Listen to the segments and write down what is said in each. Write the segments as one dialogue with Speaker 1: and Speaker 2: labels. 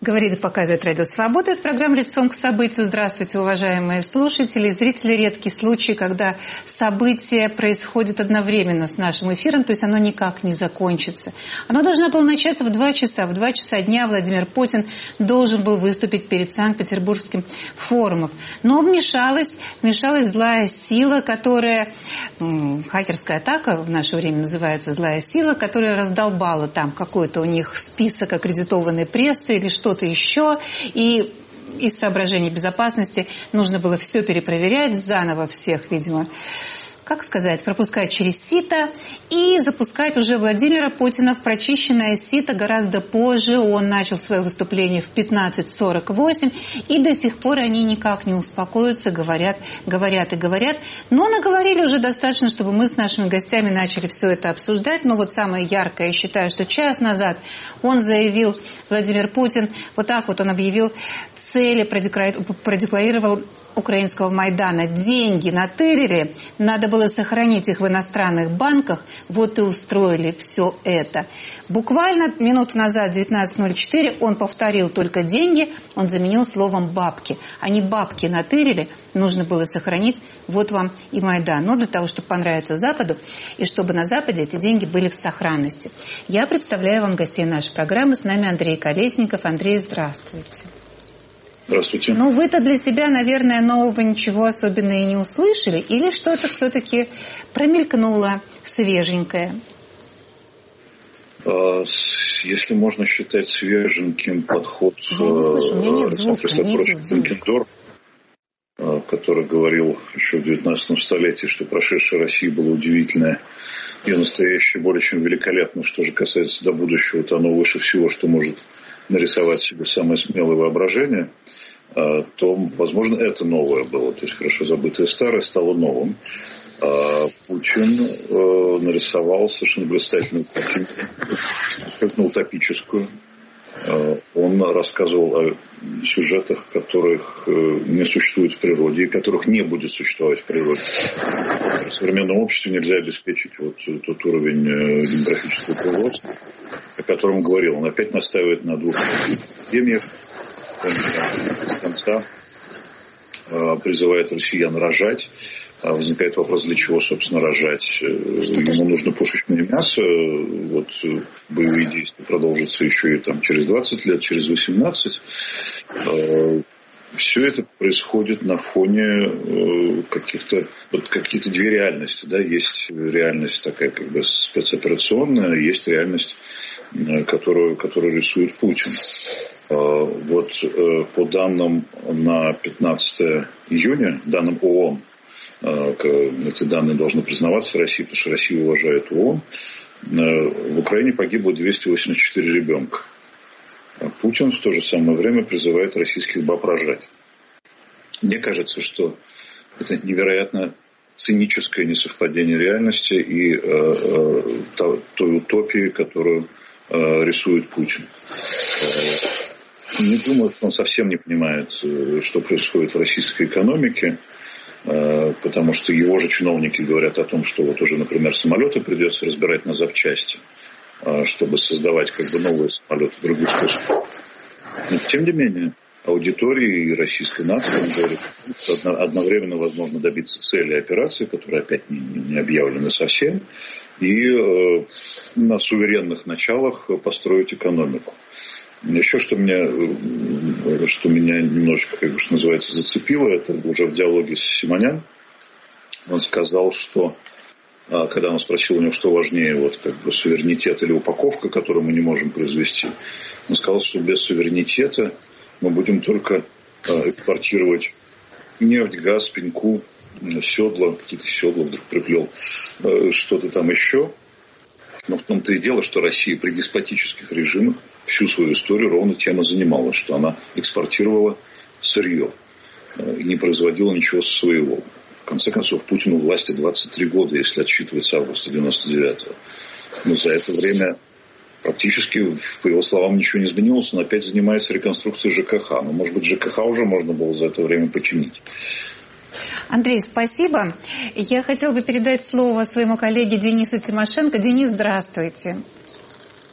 Speaker 1: Говорит и показывает Радио Свобода. Это программа «Лицом к событию». Здравствуйте, уважаемые слушатели и зрители. Редкий случай, когда событие происходит одновременно с нашим эфиром, то есть оно никак не закончится. Оно должно было начаться в 2 часа. В 2 часа дня Владимир Путин должен был выступить перед Санкт-Петербургским форумом. Но вмешалась злая сила, которая... хакерская атака в наше время называется «злая сила», которая раздолбала там какой-то у них список аккредитованной прессы или что-то еще, и из соображений безопасности нужно было все перепроверять, заново всех, видимо, как сказать, пропускать через сито и запускать уже Владимира Путина в прочищенное сито гораздо позже. Он начал свое выступление в 15:48, и до сих пор они никак не успокоятся, говорят. Но наговорили уже достаточно, чтобы мы с нашими гостями начали все это обсуждать. Но вот самое яркое, я считаю, что час назад он заявил, Владимир Путин, вот так вот он объявил цели, продекларировал украинского Майдана. Деньги натырили, надо было сохранить их в иностранных банках, вот и устроили все это. Буквально минуту назад, 19:04, он повторил только деньги, он заменил словом бабки. Они бабки натырили, нужно было сохранить, вот вам и Майдан. Но для того, чтобы понравиться Западу, и чтобы на Западе эти деньги были в сохранности. Я представляю вам гостей нашей программы. С нами Андрей Колесников. Андрей, здравствуйте.
Speaker 2: Здравствуйте.
Speaker 1: Ну, вы-то для себя, наверное, нового ничего особенно и не услышали, или что-то все-таки промелькнуло свеженькое?
Speaker 2: Если можно считать свеженьким подход
Speaker 1: Бенкендорф,
Speaker 2: который говорил еще в 19 столетии, что прошедшая Россия была удивительная и настоящее более чем великолепно. Что же касается до будущего, то оно выше всего, что может нарисовать себе самое смелое воображение, то, возможно, это новое было. То есть хорошо забытое старое стало новым. Путин нарисовал совершенно блистательную картину, абсолютно утопическую. Он рассказывал о сюжетах, которых не существует в природе и которых не будет существовать в природе. В современном обществе нельзя обеспечить вот тот уровень демографического производства, о котором говорил. Он опять настаивает на 2 семьях. Он с конца призывает россиян рожать. Возникает вопрос, для чего, собственно, рожать. Ему нужно пушечное мясо. Вот боевые действия продолжатся еще и там через 20 лет, через 18. Все это происходит на фоне каких-то 2 реальности. Да? Есть реальность такая как бы спецоперационная, есть реальность, которую рисует Путин. Вот по данным на 15 июня, данным ООН, эти данные должны признаваться России, потому что Россия уважает ООН, в Украине погибло 284 ребенка. Путин в то же самое время призывает российских баб рожать. Мне кажется, что это невероятно циническое несовпадение реальности и той утопии, которую рисует Путин. Не думаю, что он совсем не понимает, что происходит в российской экономике, потому что его же чиновники говорят о том, что вот уже, например, самолеты придется разбирать на запчасти, чтобы создавать как бы новые самолеты других способов. Но тем не менее, аудитории и российской нации говорят, что одновременно возможно добиться цели операции, которые опять не объявлены совсем, и на суверенных началах построить экономику. Еще что меня немножечко, как бы, что называется, зацепило, это уже в диалоге с Симонян. Он сказал, что, когда он спросил у него, что важнее, вот, как бы, суверенитет или упаковка, которую мы не можем произвести, он сказал, что без суверенитета мы будем только экспортировать нефть, газ, пеньку, седла, какие-то седла вдруг приплел, что-то там еще. Но в том-то и дело, что Россия при деспотических режимах всю свою историю ровно тем и занималась, что она экспортировала сырье и не производила ничего своего. В конце концов, Путину власти 23 года, если отсчитывать с августа 99-го. Но за это время практически, по его словам, ничего не изменилось. Он опять занимается реконструкцией ЖКХ. Но, может быть, ЖКХ уже можно было за это время починить.
Speaker 1: Андрей, спасибо. Я хотела бы передать слово своему коллеге Денису Тимошенко. Денис, здравствуйте.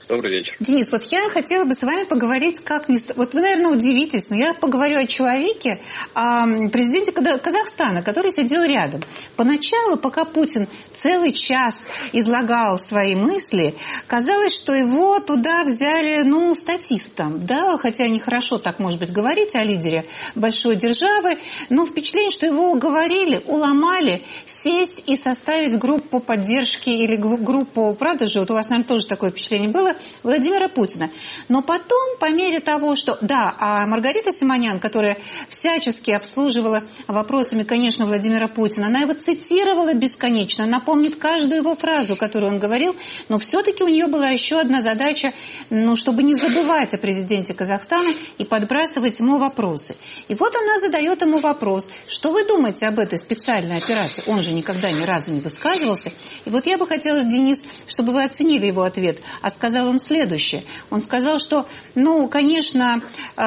Speaker 3: Добрый вечер.
Speaker 1: Денис, вот я хотела бы с вами поговорить, вот вы, наверное, удивитесь, но я поговорю о человеке, о президенте Казахстана, который сидел рядом. Поначалу, пока Путин целый час излагал свои мысли, казалось, что его туда взяли, статистом, да, хотя нехорошо так, может быть, говорить о лидере большой державы, но впечатление, что его уговорили, уломали сесть и составить группу поддержки или группу, правда же, вот у вас, наверное, тоже такое впечатление было, Владимира Путина. Но потом, по мере того, что... Да, а Маргарита Симонян, которая всячески обслуживала вопросами, конечно, Владимира Путина, она его цитировала бесконечно, она помнит каждую его фразу, которую он говорил, но все-таки у нее была еще одна задача, чтобы не забывать о президенте Казахстана и подбрасывать ему вопросы. И вот она задает ему вопрос, что вы думаете об этой специальной операции? Он же никогда ни разу не высказывался. И вот я бы хотела, Денис, чтобы вы оценили его ответ. А сказал он следующее. Он сказал, что, конечно,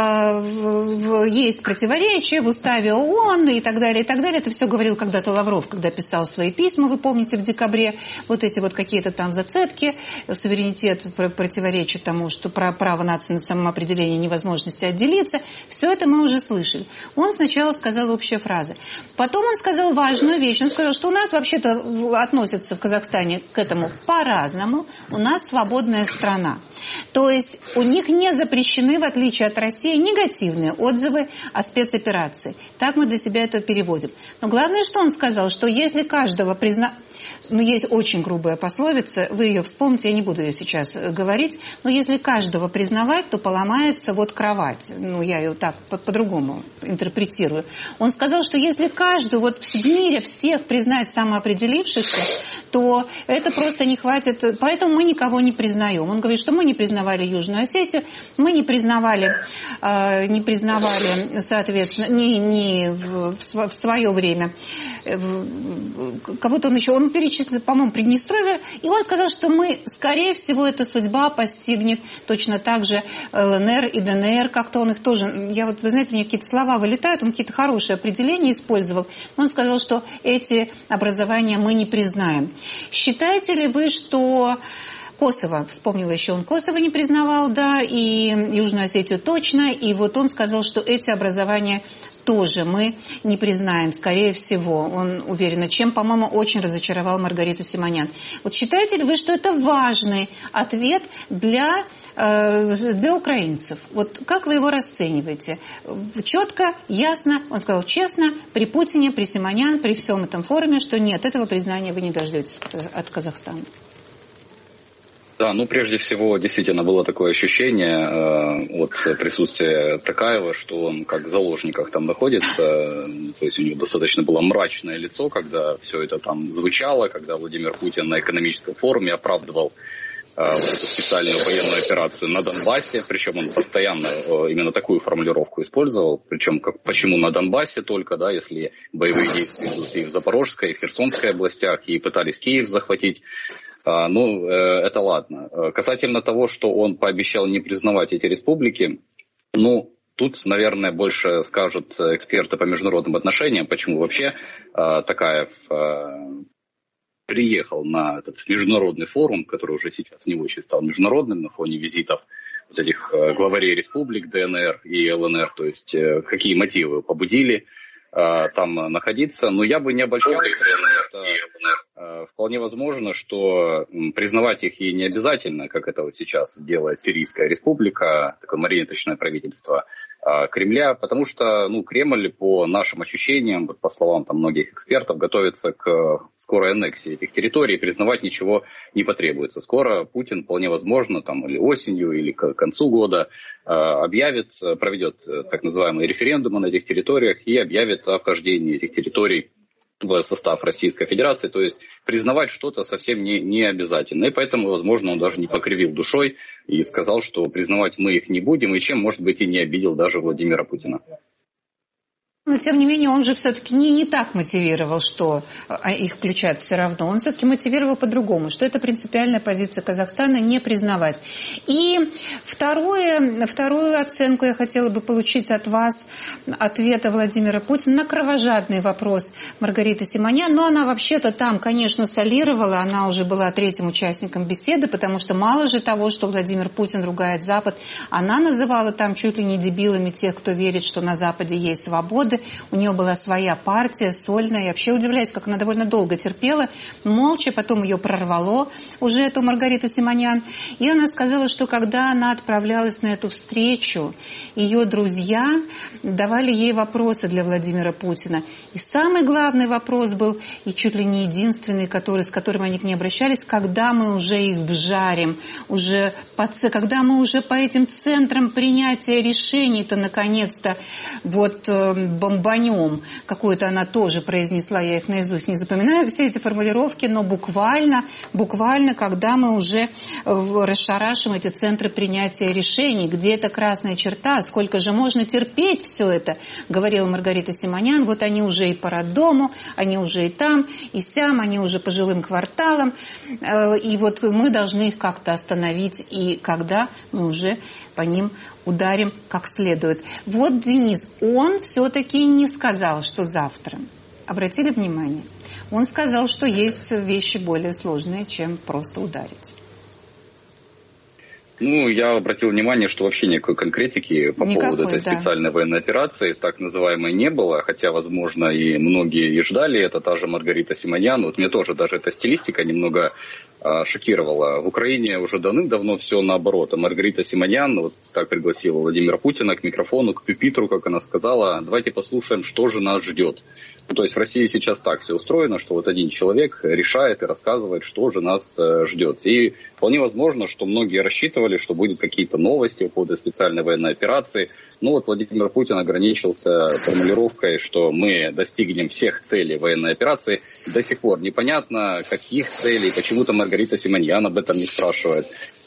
Speaker 1: есть противоречия в уставе ООН и так далее, и так далее. Это все говорил когда-то Лавров, когда писал свои письма, вы помните, в декабре. Вот эти вот какие-то там зацепки, суверенитет противоречит тому, что право нации на самоопределение, невозможности отделиться. Все это мы уже слышали. Он сначала сказал общие фразы. Потом он сказал важную вещь. Он сказал, что у нас вообще-то относятся в Казахстане к этому по-разному. У нас свободная страна. То есть у них не запрещены, в отличие от России, негативные отзывы о спецоперации. Так мы для себя это переводим. Но главное, что он сказал, что если каждого признать... есть очень грубая пословица, вы ее вспомните, я не буду ее сейчас говорить, но если каждого признавать, то поломается кровать. Я ее так по-другому интерпретирую. Он сказал, что если каждую в мире всех признать самоопределившихся, то это просто не хватит, поэтому мы никого не признаем. Он говорит, что мы не признавали Южную Осетию, мы не признавали, соответственно, в свое время. Кого-то он перечислил, по-моему, Приднестровье, и он сказал, что скорее всего, эта судьба постигнет точно так же ЛНР и ДНР, как-то он их тоже, вы знаете, у меня какие-то слова вылетают, он какие-то хорошие определения использовал, он сказал, что эти образования мы не признаем. Считаете ли вы, что Косово, вспомнила еще, он Косово не признавал, да, и Южную Осетию точно, и он сказал, что эти образования тоже мы не признаем, скорее всего, он уверен, чем, по-моему, очень разочаровал Маргариту Симонян. Считаете ли вы, что это важный ответ для украинцев? Как вы его расцениваете? Четко, ясно, он сказал честно, при Путине, при Симонян, при всем этом форуме, что нет, этого признания вы не дождетесь от Казахстана.
Speaker 3: Да, прежде всего, действительно было такое ощущение от присутствия Токаева, что он как в заложниках там находится, то есть у него достаточно было мрачное лицо, когда все это там звучало, когда Владимир Путин на экономическом форуме оправдывал эту специальную военную операцию на Донбассе, причем он постоянно именно такую формулировку использовал, причем почему на Донбассе только, да, если боевые действия идут и в Запорожской, и в Херсонской областях, и пытались Киев захватить. Это ладно. Касательно того, что он пообещал не признавать эти республики, тут, наверное, больше скажут эксперты по международным отношениям, почему вообще Токаев приехал на этот международный форум, который уже сейчас не очень стал международным на фоне визитов этих главарей республик ДНР и ЛНР, то есть какие мотивы побудили там находиться. Но я бы не обольщался, потому что вполне возможно, что признавать их и не обязательно, как это сейчас делает Сирийская республика, такое марионеточное правительство Кремля, потому что Кремль, по нашим ощущениям, по словам многих экспертов, готовится к скорой аннексии этих территорий, признавать ничего не потребуется. Скоро Путин, вполне возможно, или осенью, или к концу года проведет так называемые референдумы на этих территориях и объявит о вхождении этих территорий в состав Российской Федерации, то есть признавать что-то совсем не обязательно. И поэтому, возможно, он даже не покривил душой и сказал, что признавать мы их не будем, и чем, может быть, и не обидел даже Владимира Путина.
Speaker 1: Но, тем не менее, он же все-таки не так мотивировал, что их включают все равно. Он все-таки мотивировал по-другому, что это принципиальная позиция Казахстана не признавать. И вторую оценку я хотела бы получить от вас, ответа Владимира Путина на кровожадный вопрос Маргариты Симонян. Но она вообще-то там, конечно, солировала, она уже была третьим участником беседы, потому что мало же того, что Владимир Путин ругает Запад, она называла там чуть ли не дебилами тех, кто верит, что на Западе есть свобода. У нее была своя партия, сольная. Я вообще удивляюсь, как она довольно долго терпела, молча, потом ее прорвало уже эту Маргариту Симонян. И она сказала, что когда она отправлялась на эту встречу, ее друзья давали ей вопросы для Владимира Путина. И самый главный вопрос был, и чуть ли не единственный, с которым они к ней обращались, когда мы уже их вжарим, когда мы уже по этим центрам принятия решений-то наконец-то бомбанем. Какую-то она тоже произнесла, я их наизусть не запоминаю, все эти формулировки, но буквально, когда мы уже расшарашим эти центры принятия решений, где эта красная черта, сколько же можно терпеть все это, говорила Маргарита Симонян, вот они уже и по роддому, они уже и там, и сям, они уже по жилым кварталам, и вот мы должны их как-то остановить, и когда мы уже по ним ударим как следует. Вот Денис, он все-таки не сказал, что завтра. Обратили внимание? Он сказал, что есть вещи более сложные, чем просто ударить.
Speaker 3: Я обратил внимание, что вообще никакой конкретики по поводу этой специальной военной операции, так называемой, не было, хотя, возможно, и многие и ждали. Это та же Маргарита Симонян. Вот мне тоже даже эта стилистика немного шокировала. В Украине уже давным-давно все наоборот. А Маргарита Симонян вот так пригласила Владимира Путина к микрофону, к пюпитру, как она сказала, давайте послушаем, что же нас ждет. То есть в России сейчас так все устроено, что вот один человек решает и рассказывает, что же нас ждет. И вполне возможно, что многие рассчитывали, что будут какие-то новости по поводу специальной военной операции. Но вот Владимир Путин ограничился формулировкой, что мы достигнем всех целей военной операции. До сих пор непонятно, каких целей, почему-то Маргарита Симонян об этом не спрашивает.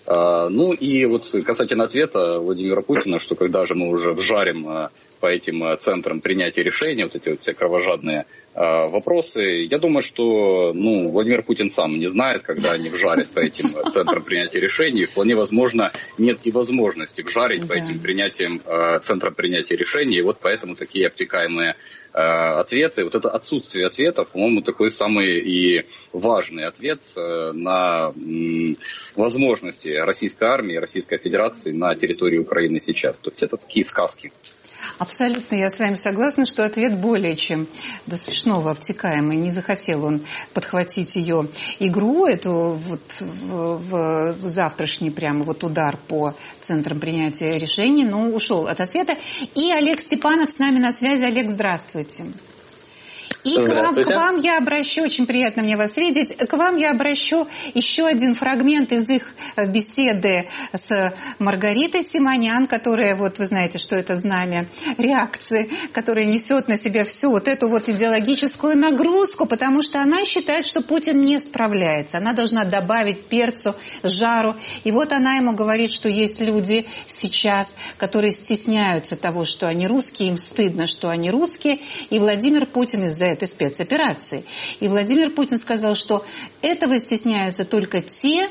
Speaker 3: И вот касательно ответа Владимира Путина, что когда же мы уже вжарим по этим центрам принятия решений, вот эти вот все кровожадные вопросы, я думаю, что Владимир Путин сам не знает, когда они вжарят по этим центрам принятия решений. Вполне возможно, нет и возможности вжарить по этим центрам принятия решений. И вот поэтому такие обтекаемые ответы. Вот это отсутствие ответов, по-моему, такой самый и важный ответ на возможности российской армии, Российской Федерации на территории Украины сейчас. То есть это такие сказки.
Speaker 1: Абсолютно, я с вами согласна, что ответ более чем до смешного обтекаемый. Не захотел он подхватить ее игру, эту в завтрашний прямо удар по центрам принятия решений, но ушел от ответа. И Олег Степанов с нами на связи. Олег, здравствуйте. И к вам я обращу, очень приятно мне вас видеть, к вам я обращу еще один фрагмент из их беседы с Маргаритой Симонян, которая, вы знаете, что это знамя реакции, которая несет на себя всю эту идеологическую нагрузку, потому что она считает, что Путин не справляется. Она должна добавить перцу, жару. И вот она ему говорит, что есть люди сейчас, которые стесняются того, что они русские, им стыдно, что они русские, и Владимир Путин из-за этой спецоперации. И Владимир Путин сказал, что этого стесняются только те,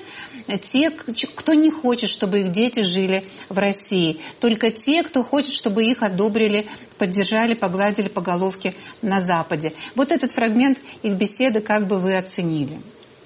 Speaker 1: кто не хочет, чтобы их дети жили в России. Только те, кто хочет, чтобы их одобрили, поддержали, погладили по головке на Западе. Вот этот фрагмент их беседы как бы вы оценили?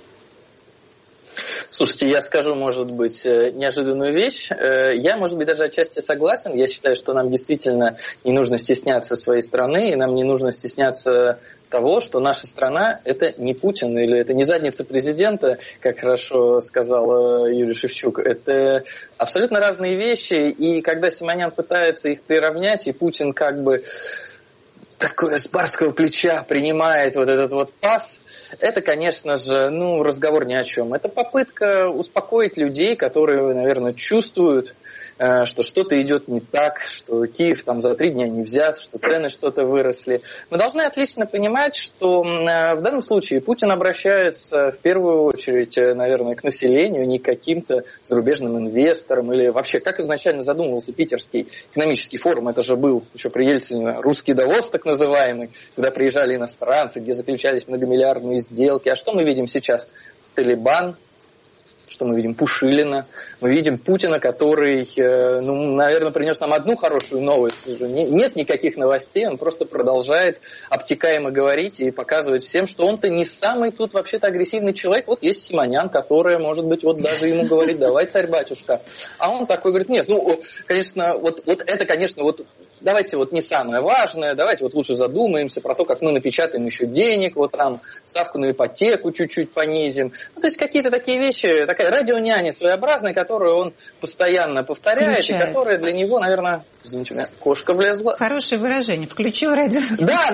Speaker 4: Слушайте, я скажу, может быть, неожиданную вещь. Я, может быть, даже отчасти согласен. Я считаю, что нам действительно не нужно стесняться своей страны, и нам не нужно стесняться того, что наша страна – это не Путин или это не задница президента, как хорошо сказал Юрий Шевчук. Это абсолютно разные вещи, и когда Симонян пытается их приравнять, и Путин как бы такое с барского плеча принимает этот пас, это, конечно же, разговор ни о чем. Это попытка успокоить людей, которые, наверное, чувствуют что что-то идет не так, что Киев там за 3 дня не взят, что цены что-то выросли. Мы должны отлично понимать, что в данном случае Путин обращается в первую очередь, наверное, к населению, не к каким-то зарубежным инвесторам или вообще, как изначально задумывался Питерский экономический форум, это же был еще при Ельцине русский Давос так называемый, когда приезжали иностранцы, где заключались многомиллиардные сделки. А что мы видим сейчас? Талибан, что мы видим? Пушилина. Мы видим Путина, который, наверное, принес нам одну хорошую новость. Нет никаких новостей, он просто продолжает обтекаемо говорить и показывать всем, что он-то не самый тут вообще-то агрессивный человек. Вот есть Симонян, которая, может быть, вот даже ему говорит: давай, царь-батюшка. А он такой говорит: нет, конечно, вот это, конечно, вот давайте вот не самое важное, давайте вот лучше задумаемся про то, как мы напечатаем еще денег, вот там ставку на ипотеку чуть-чуть понизим. То есть какие-то такие вещи, такая радионяня своеобразная, которую он постоянно повторяет, включает. И которая для него, наверное, извините, у меня кошка влезла.
Speaker 1: Хорошее выражение. Включил радио.
Speaker 4: Да,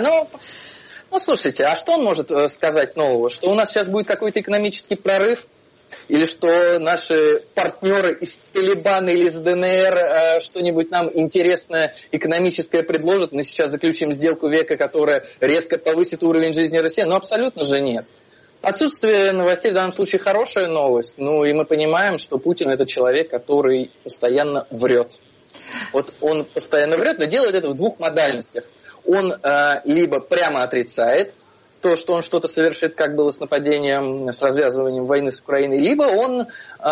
Speaker 4: но слушайте, а что он может сказать нового? Что у нас сейчас будет какой-то экономический прорыв? Или что наши партнеры из Талибана или из ДНР что-нибудь нам интересное экономическое предложат? Мы сейчас заключим сделку века, которая резко повысит уровень жизни России? Абсолютно же нет. Отсутствие новостей в данном случае хорошая новость. И мы понимаем, что Путин – это человек, который постоянно врет. Вот он постоянно врет, но делает это в 2 модальностях. Он либо прямо отрицает то, что он что-то совершит, как было с нападением, с развязыванием войны с Украиной, либо он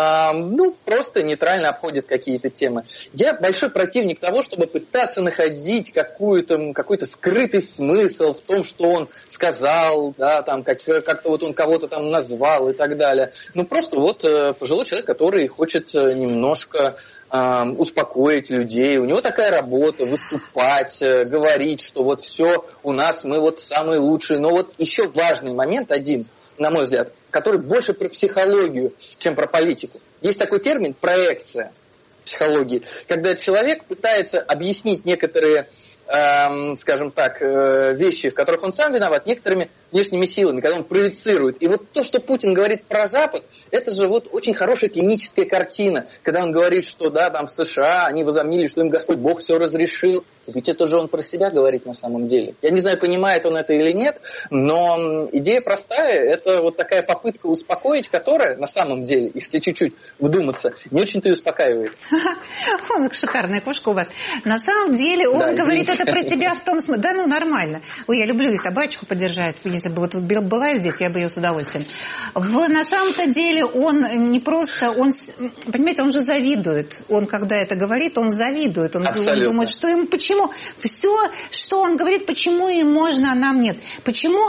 Speaker 4: просто нейтрально обходит какие-то темы. Я большой противник того, чтобы пытаться находить какой-то скрытый смысл в том, что он сказал, да, там, как-то вот он кого-то там назвал и так далее. Просто пожилой человек, который хочет немножко успокоить людей. У него такая работа — выступать, говорить, что вот все у нас, мы вот самые лучшие. Но вот еще важный момент один, на мой взгляд, который больше про психологию, чем про политику. Есть такой термин — проекция психологии, когда человек пытается объяснить некоторые, скажем так, вещи, в которых он сам виноват, некоторыми внешними силами, когда он проецирует. И вот то, что Путин говорит про Запад, это же вот очень хорошая клиническая картина, когда он говорит, что да, там в США они возомнили, что им Господь Бог все разрешил. Ведь это же он про себя говорит на самом деле. Я не знаю, понимает он это или нет, но идея простая, это вот такая попытка успокоить, которая на самом деле, если чуть-чуть вдуматься, не очень-то и успокаивает.
Speaker 1: Шикарная кошка у вас. На самом деле он говорит это про себя в том смысле. Да, нормально. Ой, я люблю и собачку подержать. Если бы вот была здесь, я бы ее с удовольствием. На самом-то деле он не просто, понимаете, он же завидует. Он, когда это говорит, он завидует. Он думает, что ему, почему все, что он говорит, почему им можно, а нам нет. Почему,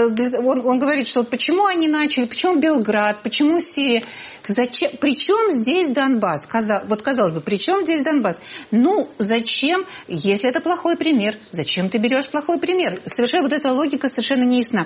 Speaker 1: он говорит, что почему они начали, почему Белград, почему Сирия. Зачем, при чем здесь Донбасс? Казалось бы, при чем здесь Донбасс? Зачем, если это плохой пример, зачем ты берешь плохой пример? Совершенно вот эта логика совершенно не ясна.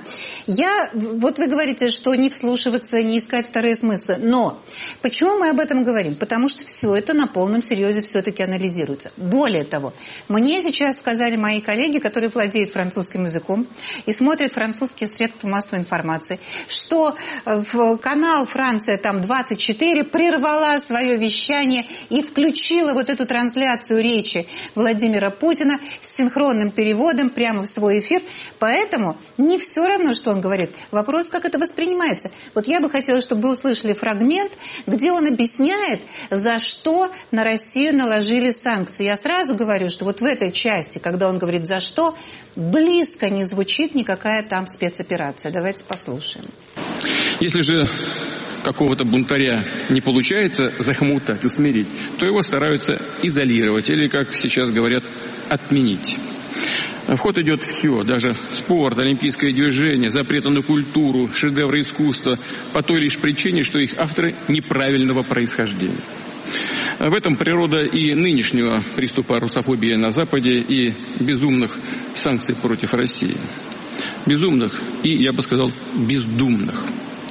Speaker 1: Вы говорите, что не вслушиваться, не искать вторые смыслы. Но почему мы об этом говорим? Потому что все это на полном серьезе все-таки анализируется. Более того, мне сейчас сказали мои коллеги, которые владеют французским языком и смотрят французские средства массовой информации, что канал «Франция» там 24 прервала свое вещание и включила вот эту трансляцию речи Владимира Путина с синхронным переводом прямо в свой эфир. Поэтому не все равно, что он говорит. Вопрос, как это воспринимается. Вот я бы хотела, чтобы вы услышали фрагмент, где он объясняет, за что на Россию наложили санкции. Я сразу говорю, что вот в этой части, когда он говорит «за что», близко не звучит никакая там спецоперация. Давайте послушаем.
Speaker 5: Если же какого-то бунтаря не получается захомутать, усмирить, то его стараются изолировать или, как сейчас говорят, отменить. В ход идет все, даже спорт, олимпийское движение, запреты на культуру, шедевры искусства, по той лишь причине, что их авторы неправильного происхождения. В этом природа и нынешнего приступа русофобии на Западе и безумных санкций против России. Безумных и, я бы сказал, бездумных.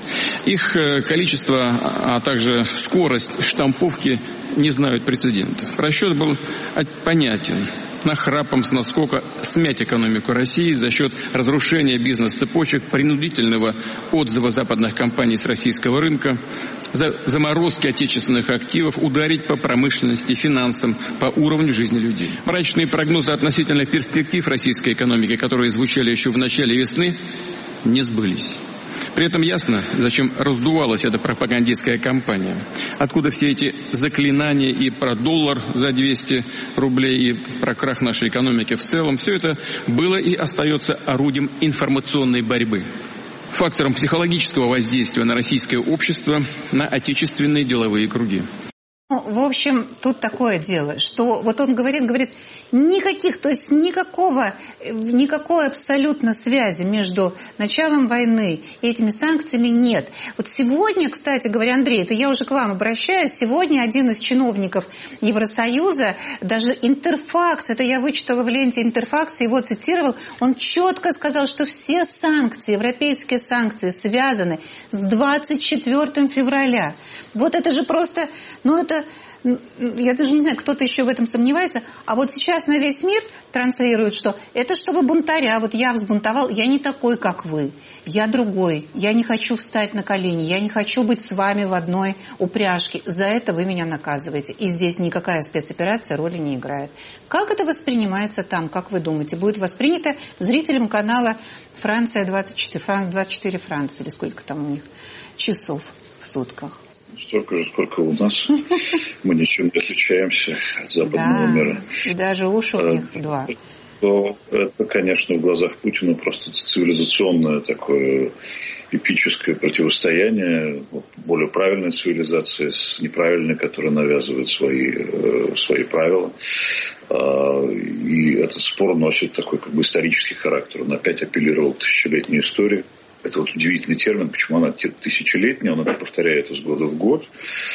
Speaker 5: Их количество, а также скорость штамповки не знают прецедентов. Расчет был понятен. Нахрапом с наскока смять экономику России за счет разрушения бизнес-цепочек, принудительного отзыва западных компаний с российского рынка, заморозки отечественных активов, ударить по промышленности, финансам, по уровню жизни людей. Мрачные прогнозы относительно перспектив российской экономики, которые звучали еще в начале весны, не сбылись. При этом ясно, зачем раздувалась эта пропагандистская кампания. Откуда все эти заклинания и про доллар за 200 рублей, и про крах нашей экономики в целом. Все это было и остается орудием информационной борьбы. Фактором психологического воздействия на российское общество, на отечественные деловые круги.
Speaker 1: В общем, тут такое дело, что вот он говорит, никаких, то есть никакой абсолютно связи между началом войны и этими санкциями нет. Вот сегодня, кстати говоря, Андрей, это я уже к вам обращаюсь, сегодня один из чиновников Евросоюза, даже Интерфакс, это я вычитала в ленте Интерфакс, его цитировал, он четко сказал, что все санкции, европейские санкции связаны с 24 февраля. Вот это же просто, я даже не знаю, кто-то еще в этом сомневается, а вот сейчас на весь мир транслируют, что это чтобы бунтаря, вот я взбунтовал, я не такой, как вы, я другой, я не хочу встать на колени, я не хочу быть с вами в одной упряжке, за это вы меня наказываете, и здесь никакая спецоперация роли не играет. Как это воспринимается там, как вы думаете, будет воспринято зрителям канала «Франция 24 Франция», или сколько там у них часов в сутках?
Speaker 2: Столько же, сколько у нас. Мы ничем не отличаемся от западного мира.
Speaker 1: И даже уши у них два.
Speaker 2: То это, конечно, в глазах Путина просто цивилизационное такое эпическое противостояние более правильной цивилизации с неправильной, которая навязывает свои правила. И этот спор носит такой как бы исторический характер. Он опять апеллировал к тысячелетней истории. Это вот удивительный термин, почему она тысячелетняя, он это повторяет из года в год.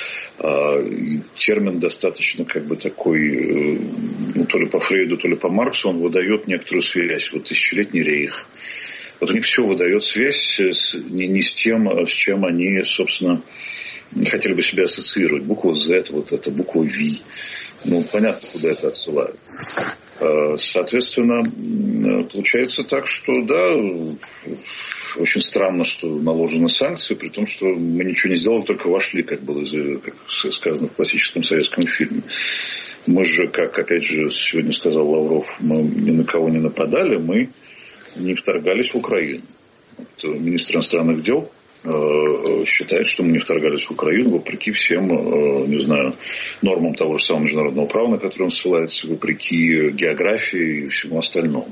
Speaker 2: Термин достаточно как бы такой, то ли по Фрейду, то ли по Марксу, он выдает некоторую связь. Вот тысячелетний рейх. Вот у них все выдает связь не с тем, с чем они, собственно, хотели бы себя ассоциировать. Буква Z, вот это, буква V. Понятно, куда это отсылает. Соответственно, получается так, что да, очень странно, что наложены санкции, при том, что мы ничего не сделали, только вошли, как было сказано в классическом советском фильме. Мы же, как опять же сегодня сказал Лавров, мы ни на кого не нападали, мы не вторгались в Украину. Вот, министр иностранных дел считает, что мы не вторгались в Украину, вопреки всем, нормам того же самого международного права, на которое он ссылается, вопреки географии и всему остальному.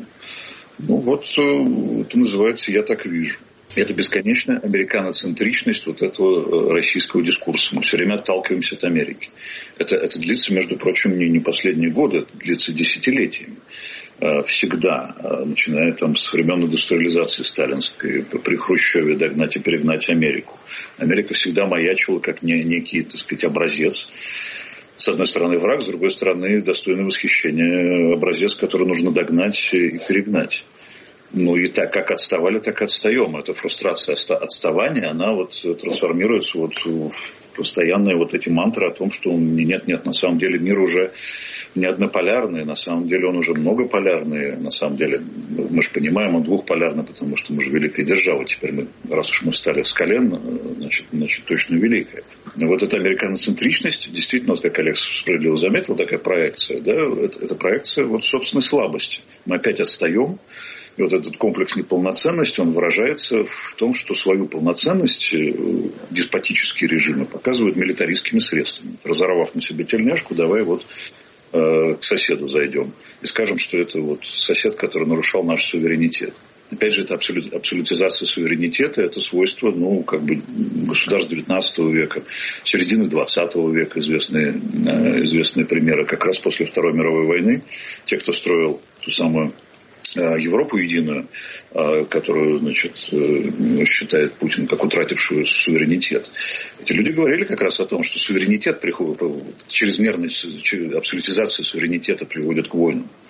Speaker 2: Это называется «я так вижу». Это бесконечная американоцентричность вот этого российского дискурса. Мы все время отталкиваемся от Америки. Это длится, между прочим, не последние годы, это длится десятилетиями. Всегда, начиная с времен индустриализации сталинской, при Хрущеве догнать и перегнать Америку. Америка всегда маячила как некий, так сказать, образец. С одной стороны враг, с другой стороны достойный восхищения образец, который нужно догнать и перегнать. И так как отставали, так и отстаем. Эта фрустрация отставания, она трансформируется в постоянные эти мантры о том, что нет, на самом деле мир уже не однополярный, на самом деле он уже многополярный, на самом деле мы же понимаем, он двухполярный, потому что мы же великая держава, теперь раз уж мы встали с колен, значит точно великая. Эта американоцентричность, действительно, как Олег справедливо заметил, такая проекция, да, это проекция собственной слабости. Мы опять отстаем. И этот комплекс неполноценности, он выражается в том, что свою полноценность деспотические режимы показывают милитаристскими средствами. Разорвав на себе тельняшку, давай к соседу зайдем и скажем, что это сосед, который нарушал наш суверенитет. Опять же, это абсолютизация суверенитета, это свойство, государств XIX века, середины XX века, известные примеры. Как раз после Второй мировой войны те, кто строил ту самую Европу единую, которую, считает Путин как утратившую суверенитет. Эти люди говорили как раз о том, что суверенитет чрезмерная абсолютизация суверенитета приводит к войнам.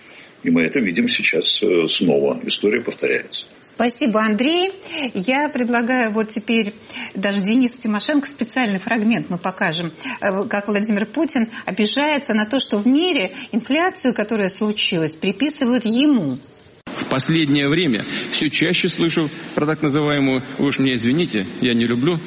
Speaker 2: И мы это видим сейчас снова. История повторяется.
Speaker 1: Спасибо, Андрей. Я предлагаю вот теперь даже Денису Тимошенко специальный фрагмент мы покажем, как Владимир Путин обижается на то, что в мире инфляцию, которая случилась, приписывают ему.
Speaker 5: В последнее время все чаще слышу про так называемую, вы уж меня извините, я не люблю,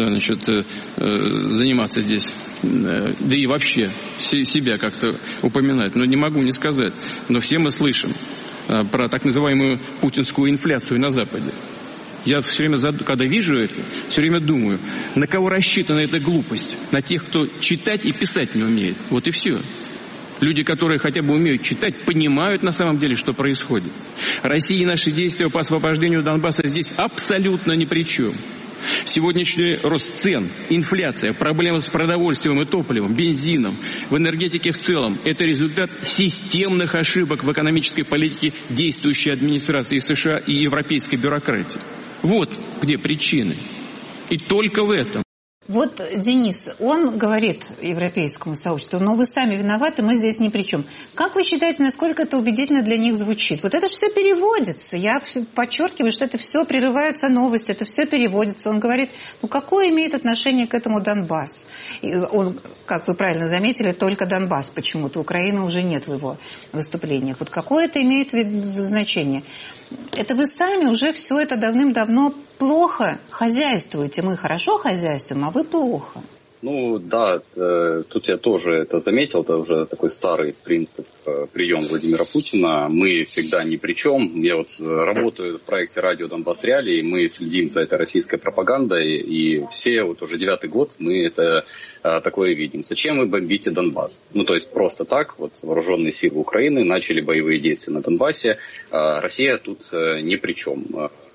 Speaker 5: заниматься здесь, да и вообще себя как-то упоминать, но не могу не сказать. Но все мы слышим про так называемую путинскую инфляцию на Западе. Я все время, когда вижу это, все время думаю, на кого рассчитана эта глупость? На тех, кто читать и писать не умеет. Вот и все. Люди, которые хотя бы умеют читать, понимают на самом деле, что происходит. Россия и наши действия по освобождению Донбасса здесь абсолютно ни при чем. Сегодняшний рост цен, инфляция, проблемы с продовольствием и топливом, бензином, в энергетике в целом – это результат системных ошибок в экономической политике действующей администрации США и европейской бюрократии. Вот где причины. И только в этом.
Speaker 1: Вот Денис, он говорит европейскому сообществу, но вы сами виноваты, мы здесь ни при чем. Как вы считаете, насколько это убедительно для них звучит? Вот это же все переводится. Я подчеркиваю, что это все прерываются новости, это все переводится. Он говорит, ну какое имеет отношение к этому Донбасс? И он, как вы правильно заметили, только Донбасс почему-то. Украины уже нет в его выступлениях. Вот какое это имеет значение? Это вы сами уже все это давным-давно плохо хозяйствуете. Мы хорошо хозяйствуем, а вы плохо.
Speaker 3: Ну да, тут я тоже это заметил, это уже такой старый принцип, прием Владимира Путина. Мы всегда ни при чем. Я вот работаю в проекте «Радио Донбасс Реалии», мы следим за этой российской пропагандой, и все, вот уже 9-й год мы это такое видим. Зачем вы бомбите Донбасс? Ну то есть просто так, вот вооруженные силы Украины начали боевые действия на Донбассе, Россия тут ни при чем.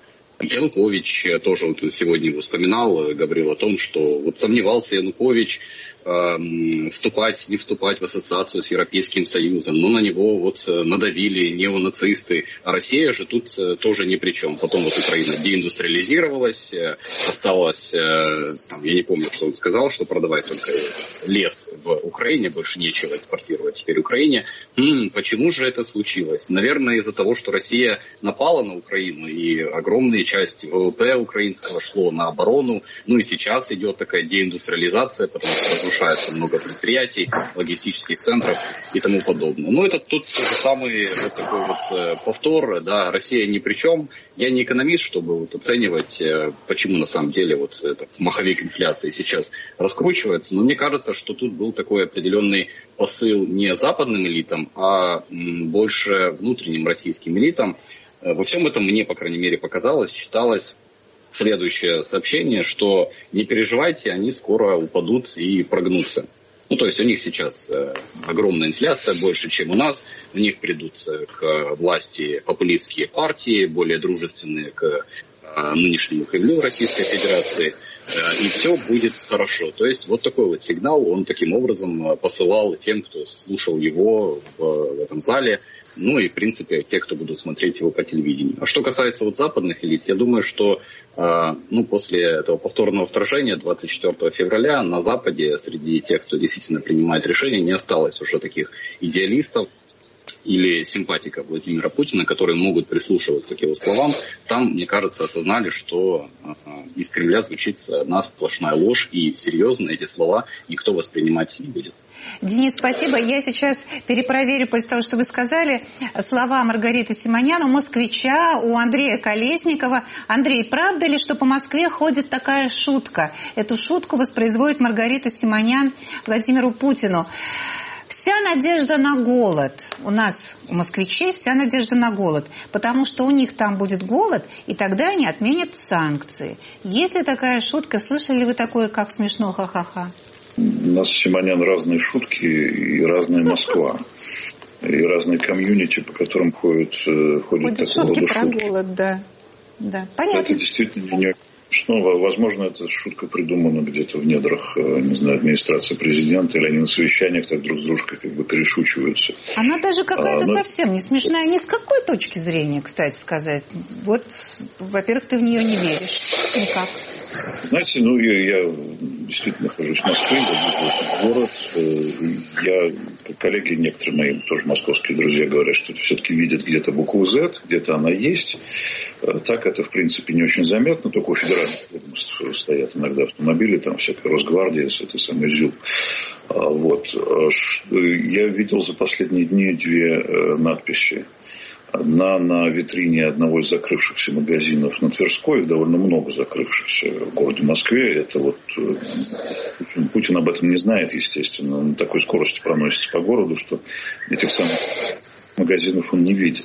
Speaker 3: Янукович тоже вот сегодня вспоминал, говорил о том, что вот сомневался Янукович, вступать, не вступать в ассоциацию с Европейским Союзом, но на него вот надавили неонацисты, а Россия же тут тоже ни при чем. Потом вот Украина деиндустриализировалась, осталось, там, я не помню, что он сказал, что продавать только лес в Украине, больше нечего экспортировать теперь Украине. Почему же это случилось? Наверное, из-за того, что Россия напала на Украину, и огромные части ВВП украинского шло на оборону, ну и сейчас идет такая деиндустриализация, потому что разрушается много предприятий, логистических центров и тому подобное. Ну, это тут тот же самый вот такой вот повтор, да, Россия ни при чем. Я не экономист, чтобы вот оценивать, почему на самом деле вот этот маховик инфляции сейчас раскручивается, но мне кажется, что тут был такой определенный посыл не западным элитам, а больше внутренним российским элитам. Во всем этом мне, по крайней мере, показалось, читалось следующее сообщение, что не переживайте, они скоро упадут и прогнутся. Ну, то есть у них сейчас огромная инфляция, больше, чем у нас. У них придут к власти популистские партии, более дружественные к нынешнему Кремлю Российской Федерации. И все будет хорошо. То есть вот такой вот сигнал он таким образом посылал тем, кто слушал его в этом зале. Ну и, в принципе, те, кто будут смотреть его по телевидению. А что касается вот западных элит, я думаю, что после этого повторного вторжения 24 февраля на Западе среди тех, кто действительно принимает решения, не осталось уже таких идеалистов или симпатиков Владимира Путина, которые могут прислушиваться к его словам. Там, мне кажется, осознали, что из Кремля звучит одна сплошная ложь, и серьезно эти слова никто воспринимать не будет.
Speaker 1: Денис, спасибо. Я сейчас перепроверю после того, что вы сказали, слова Маргариты Симонян, у москвича, у Андрея Колесникова. Андрей, правда ли, что по Москве ходит такая шутка? Эту шутку воспроизводит Маргарита Симонян Владимиру Путину. Вся надежда на голод. У нас, у москвичей, вся надежда на голод. Потому что у них там будет голод, и тогда они отменят санкции. Есть ли такая шутка? Слышали ли вы такое, как смешно, ха-ха-ха?
Speaker 2: У нас, Симонян, разные шутки и разная Москва. И разные комьюнити, по которым ходят такого рода шутки.
Speaker 1: Про голод, да. Понятно.
Speaker 2: Это действительно не смешно. Возможно, эта шутка придумана где-то в недрах, не знаю, администрации президента, или они на совещаниях так друг с дружкой как бы перешучиваются.
Speaker 1: Она даже какая-то совсем не смешная. Ни с какой точки зрения, кстати сказать. Вот, во-первых, ты в нее не веришь. Никак.
Speaker 2: Знаете, я действительно нахожусь в Москве, я город. Коллеги некоторые мои, тоже московские друзья, говорят, что это все-таки видят где-то букву Z, где-то она есть. Так это, в принципе, не очень заметно, только у федеральных ведомств стоят иногда автомобили, там всякая Росгвардия с этой самой ЗЮБ. Я видел за последние дни 2 надписи. Одна на витрине одного из закрывшихся магазинов на Тверской, их довольно много закрывшихся в городе Москве. Это Путин об этом не знает, естественно. Он на такой скорости проносится по городу, что этих самых магазинов он не видит.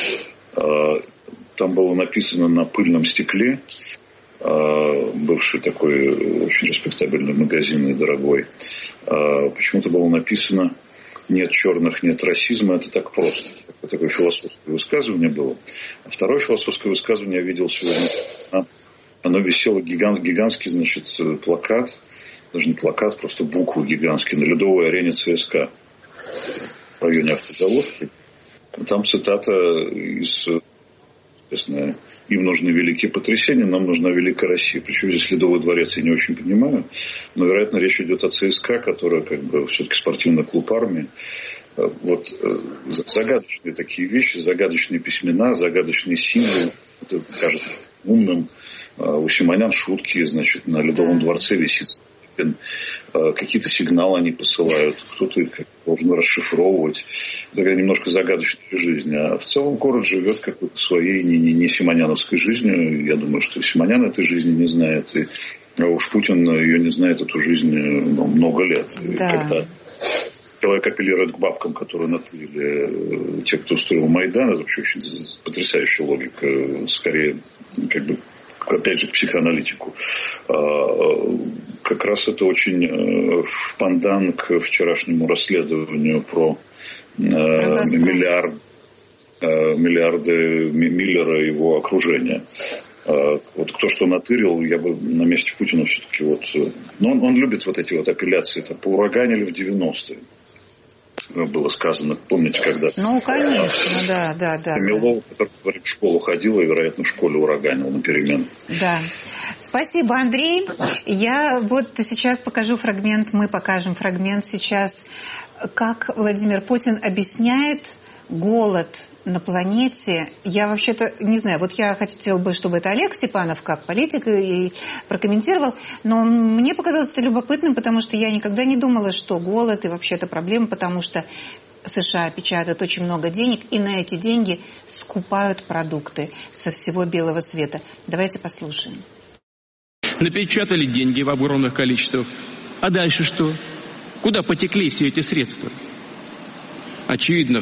Speaker 2: Там было написано на пыльном стекле, бывший такой очень респектабельный магазин и дорогой. Почему-то было написано: нет черных, нет расизма, это так просто. Это такое философское высказывание было. А второе философское высказывание я видел сегодня. Оно висело гигантский, плакат, даже не плакат, просто буквы гигантские, на ледовой арене ЦСКА в районе автозаводки. Там цитата из, естественно, им нужны великие потрясения, нам нужна великая Россия. Причем здесь Ледовый дворец я не очень понимаю, но, вероятно, речь идет о ЦСКА, которая все-таки спортивный клуб армии. Загадочные такие вещи, загадочные письмена, загадочные символы. Это кажется умным. У Симонян шутки, на Ледовом дворце висит. Какие-то сигналы они посылают, кто-то их должен расшифровывать. Такая немножко загадочная жизнь. А в целом город живет какой-то своей не симоняновской жизнью. Я думаю, что Симонян этой жизни не знает. И уж Путин ее не знает, эту жизнь, много лет.
Speaker 1: Да.
Speaker 2: Когда человек апеллирует к бабкам, которые натырили те, кто устроил Майдан, это вообще очень потрясающая логика. Скорее, опять же, к психоаналитику. Как раз это очень в пандан к вчерашнему расследованию про миллиарды Миллера и его окружения. Кто что натырил, я бы на месте Путина все-таки Но он любит эти апелляции. Это поураганили в 90-е. Было сказано, помните, когда...
Speaker 1: конечно, да.
Speaker 2: Камилова, который, говорит, в школу ходила и, вероятно, в школе ураганил на перемену.
Speaker 1: Да. Спасибо, Андрей. Я сейчас мы покажем фрагмент сейчас, как Владимир Путин объясняет голод на планете. Я вообще-то не знаю, я хотела бы, чтобы это Олег Степанов, как политик, и прокомментировал, но мне показалось это любопытным, потому что я никогда не думала, что голод и вообще это проблема, потому что США печатают очень много денег, и на эти деньги скупают продукты со всего белого света. Давайте послушаем.
Speaker 5: Напечатали деньги в огромных количествах. А дальше что? Куда потекли все эти средства? Очевидно,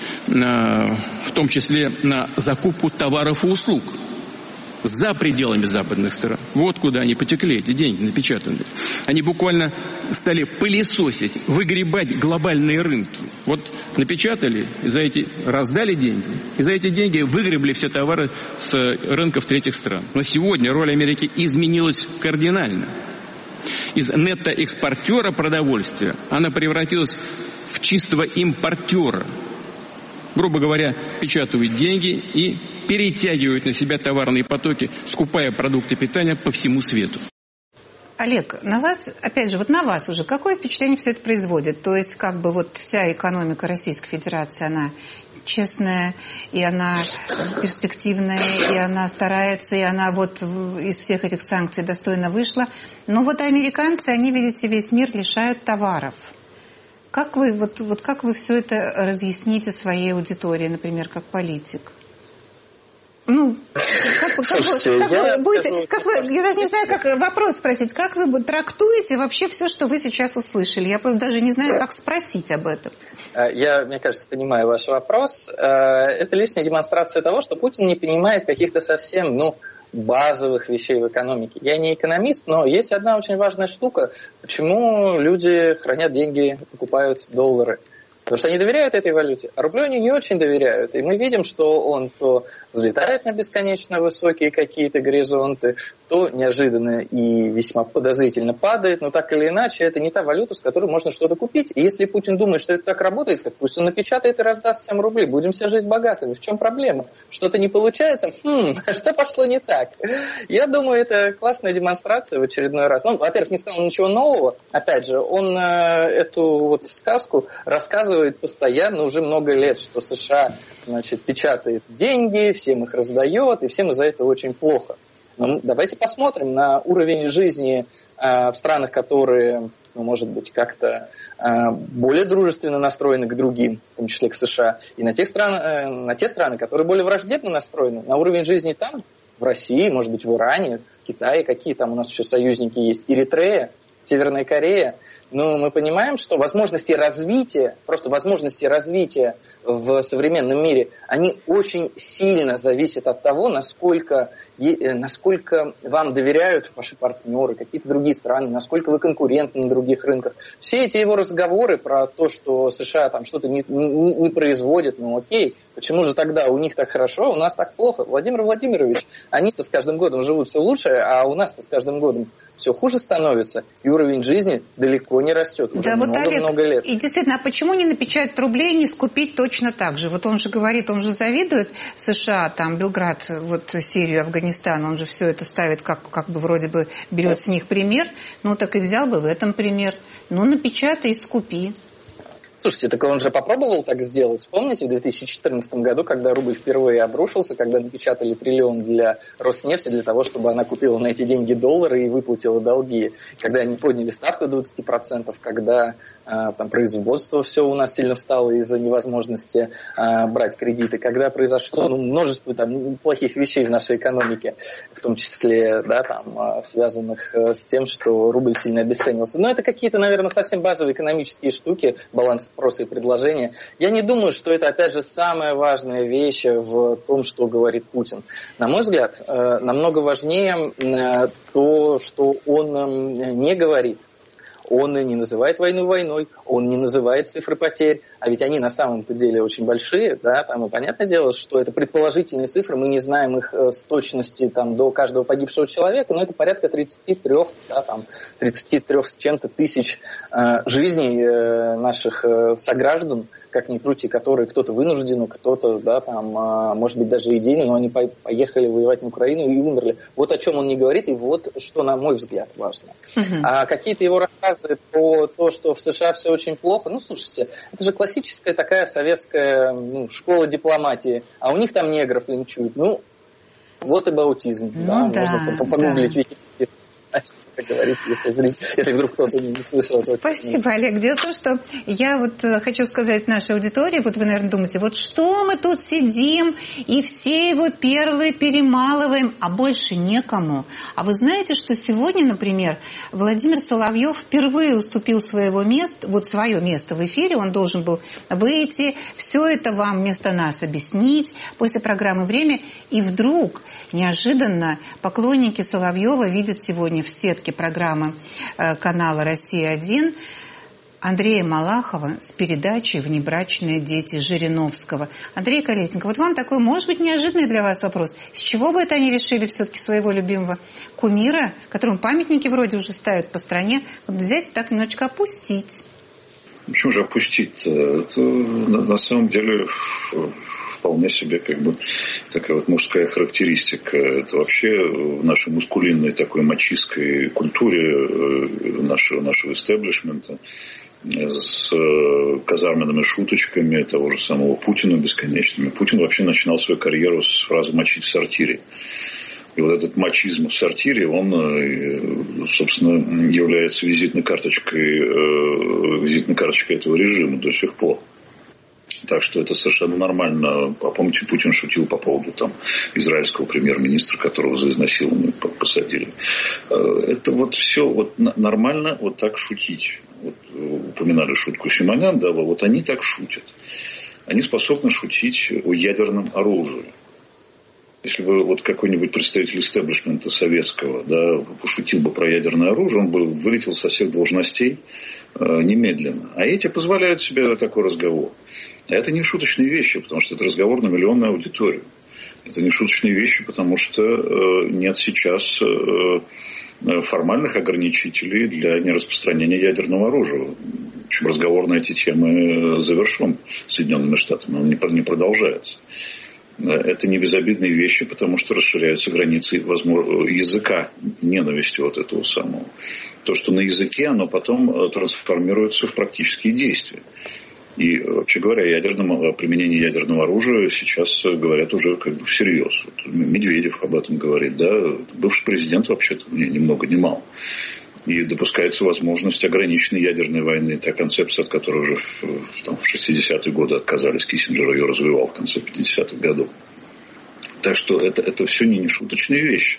Speaker 5: в том числе на закупку товаров и услуг за пределами западных стран. Вот куда они потекли, эти деньги напечатанные. Они буквально стали пылесосить, выгребать глобальные рынки. Напечатали, раздали деньги, и за эти деньги выгребли все товары с рынков третьих стран. Но сегодня роль Америки изменилась кардинально. Из нетто-экспортера продовольствия она превратилась в чистого импортера. Грубо говоря, печатают деньги и перетягивают на себя товарные потоки, скупая продукты питания по всему свету.
Speaker 1: Олег, на вас, опять же, на вас уже какое впечатление все это производит? То есть, вся экономика Российской Федерации, она честная, и она перспективная, и она старается, и она из всех этих санкций достойно вышла. Но американцы, они, видите, весь мир лишают товаров. Как вы все это разъясните своей аудитории, например, как политик? Я даже не знаю, как вопрос спросить. Как вы трактуете вообще все, что вы сейчас услышали? Я просто даже не знаю, как спросить об этом.
Speaker 4: Мне кажется, понимаю ваш вопрос. Это лишняя демонстрация того, что Путин не понимает каких-то совсем, базовых вещей в экономике. Я не экономист, но есть одна очень важная штука. Почему люди хранят деньги, покупают доллары? Потому что они доверяют этой валюте, а рублю они не очень доверяют. И мы видим, что он то взлетает на бесконечно высокие какие-то горизонты, то неожиданно и весьма подозрительно падает. Но так или иначе, это не та валюта, с которой можно что-то купить. И если Путин думает, что это так работает, так пусть он напечатает и раздаст всем рубли. Будем все жить богатыми. В чем проблема? Что-то не получается? Что пошло не так? Я думаю, это классная демонстрация в очередной раз. Ну, во-первых, не сказал ничего нового. Опять же, он эту вот сказку рассказывает постоянно уже много лет, что США, значит, печатает деньги, всем их раздает, и всем из-за этого очень плохо. Но давайте посмотрим на уровень жизни в странах, которые, ну, может быть, как-то более дружественно настроены к другим, в том числе к США, и на те страны, которые более враждебно настроены. На уровень жизни там, в России, может быть, в Иране, в Китае, какие там у нас еще союзники есть, Эритрея, Северная Корея. Но мы понимаем, что возможности развития в современном мире, они очень сильно зависят от того, насколько вам доверяют ваши партнеры, какие-то другие страны, насколько вы конкурентны на других рынках. Все эти его разговоры про то, что США там что-то не производят, ну окей, почему же тогда у них так хорошо, у нас так плохо? Владимир Владимирович, они-то с каждым годом живут все лучше, а у нас-то с каждым годом все хуже становится, и уровень жизни далеко не растет уже много лет.
Speaker 1: И действительно, а почему не напечатать рублей и не скупить точно так же? Вот он же говорит, он же завидует США, там, Белград, вот Сирию, Афганистан, он же все это ставит, как бы вроде бы берет с них пример, ну так и взял бы в этом пример. Ну, напечатай и скупи.
Speaker 4: Слушайте, так он же попробовал так сделать. Помните, в 2014 году, когда рубль впервые обрушился, когда напечатали триллион для Роснефти, для того, чтобы она купила на эти деньги доллары и выплатила долги. Когда они подняли ставку до 20%, когда там производство все у нас сильно встало из-за невозможности брать кредиты, когда произошло множество там плохих вещей в нашей экономике, в том числе, да, там, связанных с тем, что рубль сильно обесценился. Но это какие-то, наверное, совсем базовые экономические штуки, баланс спроса и предложения. Я не думаю, что это, опять же, самая важная вещь в том, что говорит Путин. На мой взгляд, намного важнее то, что он не говорит. Он не называет войну войной, он не называет цифры потерь, а ведь они на самом-то деле очень большие, да, там и понятное дело, что это предположительные цифры, мы не знаем их с точности там до каждого погибшего человека, но это порядка 33 с чем-то тысяч жизней наших сограждан, как ни крути, которые кто-то вынужден, кто-то, да, там, может быть, даже идейно, но они поехали воевать на Украину и умерли. Вот о чем он не говорит, и вот что, на мой взгляд, важно. А какие-то его рассказы про то, что в США все очень плохо, ну, слушайте, это же классическая такая советская школа дипломатии, а у них там негров линчуют. Ну, вот и аутизм.
Speaker 1: Ну, да,
Speaker 4: можно погуглить, как говорится, если вдруг кто-то не слышал.
Speaker 1: Спасибо, Олег. Дело в том, что я вот хочу сказать нашей аудитории, вот вы, наверное, думаете, вот что мы тут сидим и все его перлы перемалываем, а больше некому. А вы знаете, что сегодня, например, Владимир Соловьев впервые уступил свое место в эфире, он должен был выйти, все это вам вместо нас объяснить после программы «Время», и вдруг неожиданно поклонники Соловьева видят сегодня в сетке программы канала «Россия-1» Андрея Малахова с передачей «Внебрачные дети» Жириновского. Андрей Колесников, вот вам такой, может быть, неожиданный для вас вопрос. С чего бы это они решили все-таки своего любимого кумира, которому памятники вроде уже ставят по стране, вот взять так немножечко опустить?
Speaker 2: Почему же опустить? Это на самом деле вполне себе как бы такая вот мужская характеристика. Это вообще в нашей мускулинной такой мачистской культуре нашего истеблишмента с казарменными шуточками того же самого Путина бесконечными. Путин вообще начинал свою карьеру с фразы «мочить в сортире». И вот этот мачизм в сортире, он, собственно, является визитной карточкой этого режима до сих пор. Так что это совершенно нормально. А помните, Путин шутил по поводу там израильского премьер-министра, которого за изнасилование посадили. Это вот все вот нормально вот так шутить. Вот, упоминали шутку Симонян, да, вот они так шутят. Они способны шутить о ядерном оружии. Если бы вот какой-нибудь представитель истеблишмента советского, да, пошутил бы про ядерное оружие, он бы вылетел со всех должностей, немедленно. А эти позволяют себе такой разговор. А это не шуточные вещи, потому что это разговор на миллионную аудиторию. Это не шуточные вещи, потому что нет сейчас формальных ограничителей для нераспространения ядерного оружия. В общем, разговор на эти темы завершен Соединенными Штатами, он не продолжается. Это не безобидные вещи, потому что расширяются границы языка ненависти вот этого самого. То, что на языке, оно потом трансформируется в практические действия. И, вообще говоря, применение ядерного оружия сейчас говорят уже как бы всерьез. Вот Медведев об этом говорит, да, бывший президент вообще-то ни много ни мало. И допускается возможность ограниченной ядерной войны. Та концепция, от которой уже в 60-е годы отказались, Киссинджер ее развивал в конце 50-х годов. Так что это все не шуточные вещи.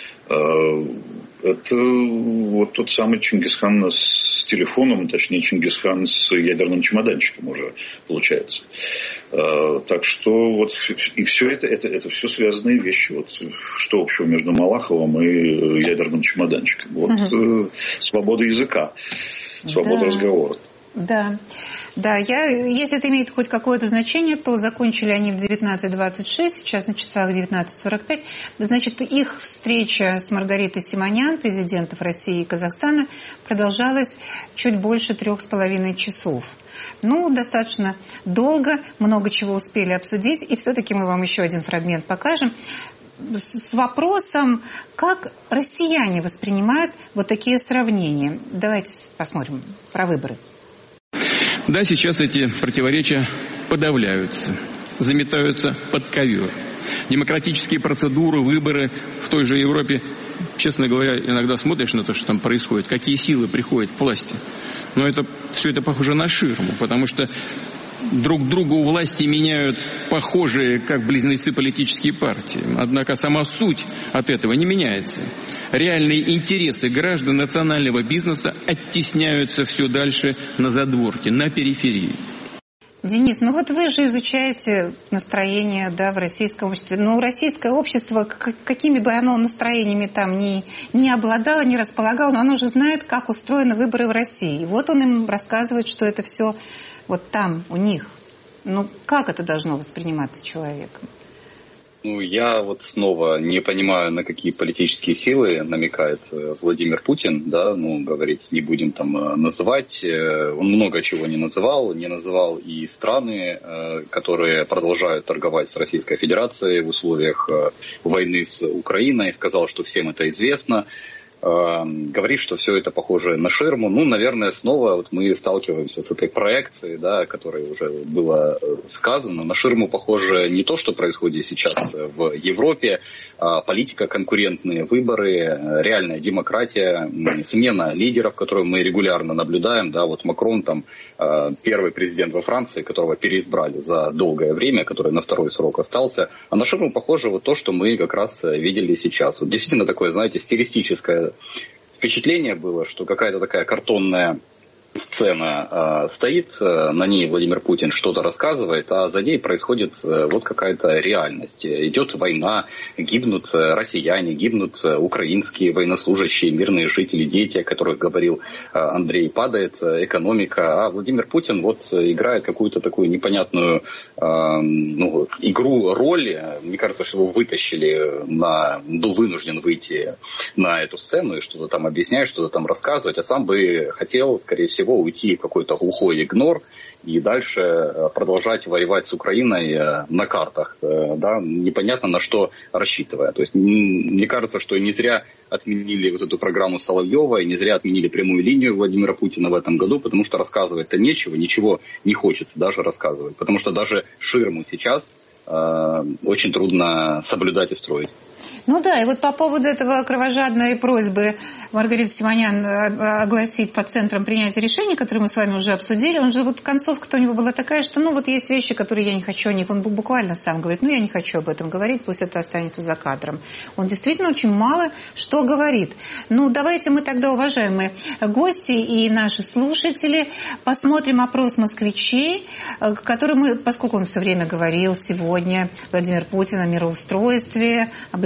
Speaker 2: Это вот тот самый Чингисхан с телефоном, точнее Чингисхан с ядерным чемоданчиком уже получается. Так что вот и все это все связанные вещи. Вот что общего между Малаховым и ядерным чемоданчиком? Вот свобода языка, свобода разговора.
Speaker 1: Да, если это имеет хоть какое-то значение, то закончили они в 19:26, сейчас на часах 19:45. Значит, их встреча с Маргаритой Симонян, президентов России и Казахстана, продолжалась чуть больше 3,5 часов. Достаточно долго, много чего успели обсудить, и все-таки мы вам еще один фрагмент покажем с вопросом, как россияне воспринимают вот такие сравнения. Давайте посмотрим про выборы.
Speaker 5: Да, сейчас эти противоречия подавляются, заметаются под ковер. Демократические процедуры, выборы в той же Европе, честно говоря, иногда смотришь на то, что там происходит, какие силы приходят к власти. Но все это похоже на ширму, потому что друг друга у власти меняют похожие, как близнецы, политические партии. Однако сама суть от этого не меняется. Реальные интересы граждан национального бизнеса оттесняются все дальше на задворке, на периферии.
Speaker 1: Денис, вот вы же изучаете настроение, в российском обществе. Но российское общество, какими бы оно настроениями там не обладало, не располагало, но оно же знает, как устроены выборы в России. И вот он им рассказывает, что это все вот там, у них. Как это должно восприниматься человеком?
Speaker 3: Я снова не понимаю, на какие политические силы намекает Владимир Путин, говорить не будем там называть. Он много чего не называл и страны, которые продолжают торговать с Российской Федерацией в условиях войны с Украиной, сказал, что всем это известно. Говорит, что все это похоже на ширму. Наверное, снова мы сталкиваемся с этой проекцией, о которой уже было сказано. На ширму похоже не то, что происходит сейчас в Европе, а политика, конкурентные выборы, реальная демократия, смена лидеров, которую мы регулярно наблюдаем. Макрон, первый президент во Франции, которого переизбрали за долгое время, который на второй срок остался. А на ширму похоже то, что мы как раз видели сейчас. Действительно такое, стилистическое впечатление было, что какая-то такая картонная сцена стоит, на ней Владимир Путин что-то рассказывает, а за ней происходит какая-то реальность. Идет война, гибнут россияне, гибнут украинские военнослужащие, мирные жители, дети, о которых говорил Андрей, падает экономика, а Владимир Путин играет какую-то такую непонятную игру, роль. Мне кажется, что его вытащили был вынужден выйти на эту сцену и что-то там объяснять, что-то там рассказывать, а сам бы хотел, скорее всего, уйти в какой-то глухой игнор и дальше продолжать воевать с Украиной на картах, непонятно на что рассчитывая. То есть мне кажется, что не зря отменили эту программу Соловьева и не зря отменили прямую линию Владимира Путина в этом году, потому что рассказывать-то ничего не хочется даже рассказывать, потому что даже ширму сейчас очень трудно соблюдать и строить.
Speaker 1: И по поводу этого кровожадной просьбы Маргариты Симонян огласить по центрам принятия решений, которые мы с вами уже обсудили, он же концовка-то у него была такая, что есть вещи, которые я не хочу о них, он буквально сам говорит, я не хочу об этом говорить, пусть это останется за кадром. Он действительно очень мало что говорит. Давайте мы тогда, уважаемые гости и наши слушатели, посмотрим опрос москвичей, который поскольку он все время говорил сегодня, Владимир Путин, о мироустройстве, об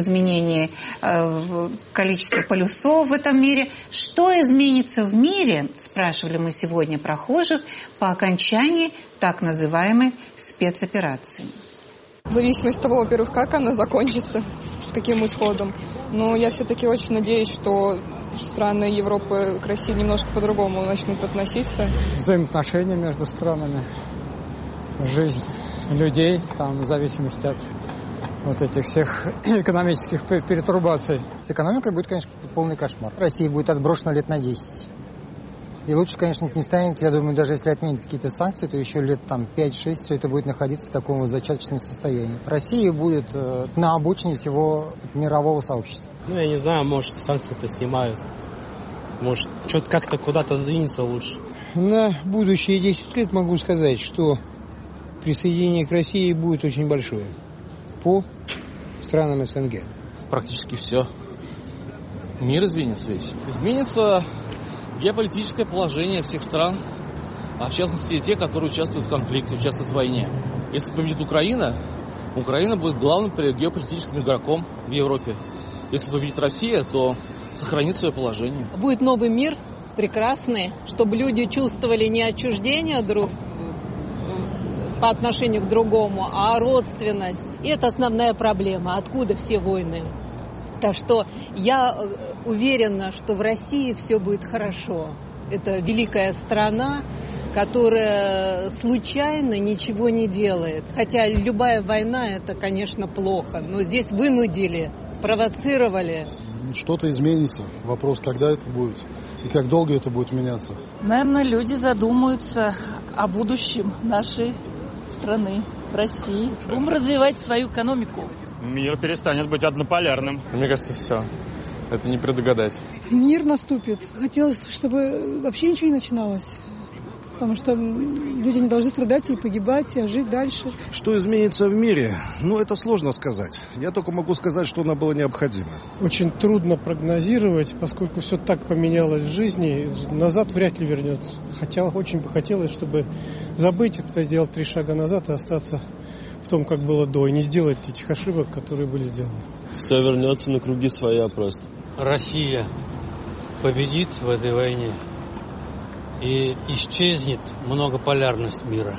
Speaker 1: изменении количества полюсов в этом мире. Что изменится в мире, спрашивали мы сегодня прохожих, по окончании так называемой спецоперации?
Speaker 6: В зависимости от того, во-первых, как она закончится, с каким исходом. Но я все-таки очень надеюсь, что страны Европы к России немножко по-другому начнут относиться.
Speaker 7: Взаимоотношения между странами, жизнь людей, там, в зависимости от вот этих всех экономических перетрубаций.
Speaker 8: С экономикой будет, конечно, полный кошмар. Россия будет отброшена лет на 10. И лучше, конечно, не станет, я думаю, даже если отменят какие-то санкции, то еще лет там 5-6 все это будет находиться в таком зачаточном состоянии. Россия будет на обочине всего мирового сообщества.
Speaker 9: Я не знаю, может, санкции-то снимают. Может, что-то как-то куда-то сдвинется лучше.
Speaker 7: На будущие 10 лет могу сказать, что присоединение к России будет очень большое по странам СНГ.
Speaker 10: Практически все. Мир изменится весь. Изменится геополитическое положение всех стран, а в частности те, которые участвуют в конфликте, участвуют в войне. Если победит Украина, Украина будет главным геополитическим игроком в Европе. Если победит Россия, то сохранит свое положение.
Speaker 11: Будет новый мир, прекрасный, чтобы люди чувствовали не отчуждение друг по отношению к другому, а родственность. И это основная проблема. Откуда все войны? Так что я уверена, что в России все будет хорошо. Это великая страна, которая случайно ничего не делает. Хотя любая война – это, конечно, плохо. Но здесь вынудили, спровоцировали.
Speaker 12: Что-то изменится. Вопрос, когда это будет и как долго это будет меняться.
Speaker 13: Наверное, люди задумаются о будущем нашей страны, России. Будем развивать свою экономику.
Speaker 14: Мир перестанет быть однополярным.
Speaker 15: Мне кажется, все. Это не предугадать.
Speaker 16: Мир наступит. Хотелось, чтобы вообще ничего не начиналось. Потому что люди не должны страдать и погибать, а жить дальше.
Speaker 17: Что изменится в мире? Это сложно сказать. Я только могу сказать, что оно было необходимо.
Speaker 18: Очень трудно прогнозировать, поскольку все так поменялось в жизни. Назад вряд ли вернется. Хотя очень бы хотелось, чтобы забыть это, сделать 3 шага назад и остаться в том, как было до, и не сделать этих ошибок, которые были сделаны.
Speaker 9: Все вернется на круги своя просто.
Speaker 19: Россия победит в этой войне, и исчезнет многополярность мира.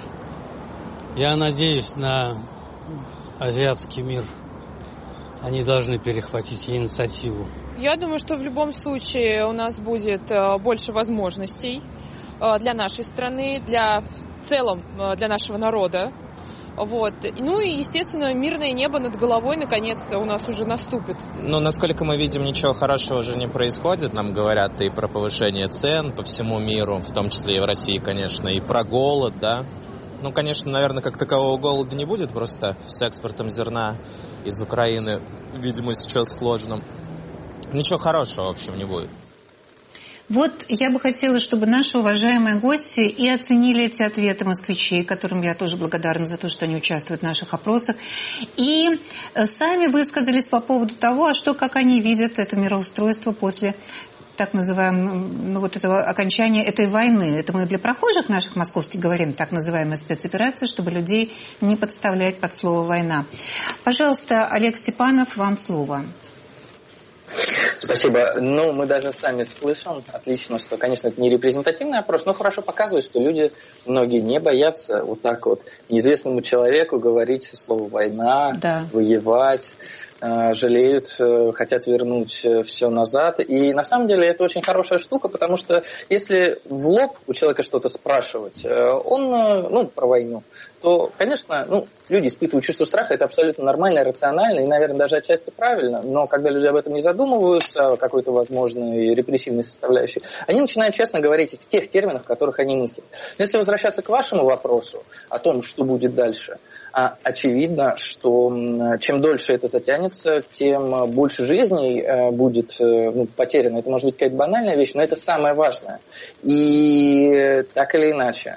Speaker 19: Я надеюсь на азиатский мир. Они должны перехватить инициативу.
Speaker 6: Я думаю, что в любом случае у нас будет больше возможностей для нашей страны, в целом для нашего народа. И, естественно, мирное небо над головой наконец-то у нас уже наступит.
Speaker 20: Насколько мы видим, ничего хорошего уже не происходит. Нам говорят и про повышение цен по всему миру, в том числе и в России, конечно, и про голод, да. Конечно, наверное, как такового голода не будет, просто с экспортом зерна из Украины, видимо, сейчас сложно. Ничего хорошего, в общем, не будет.
Speaker 1: Я бы хотела, чтобы наши уважаемые гости и оценили эти ответы москвичей, которым я тоже благодарна за то, что они участвуют в наших опросах, и сами высказались по поводу того, как они видят это мироустройство после так называемого этого окончания этой войны. Это мы для прохожих наших московских говорим, так называемая спецоперация, чтобы людей не подставлять под слово «война». Пожалуйста, Олег Степанов, вам слово.
Speaker 4: Спасибо. Мы даже сами слышим отлично, что, конечно, это не репрезентативный опрос, но хорошо показывает, что люди, многие не боятся вот так неизвестному человеку говорить слово «война», да. «воевать», жалеют, хотят вернуть все назад. И на самом деле это очень хорошая штука, потому что если в лоб у человека что-то спрашивать, он, про войну, то, конечно, люди испытывают чувство страха, это абсолютно нормально, рационально и, наверное, даже отчасти правильно, но когда люди об этом не задумываются, о какой-то возможной репрессивной составляющей, они начинают честно говорить в тех терминах, в которых они мыслят. Но если возвращаться к вашему вопросу о том, что будет дальше, очевидно, что чем дольше это затянется, тем больше жизней будет потеряно. Это может быть какая-то банальная вещь, но это самое важное. И так или иначе,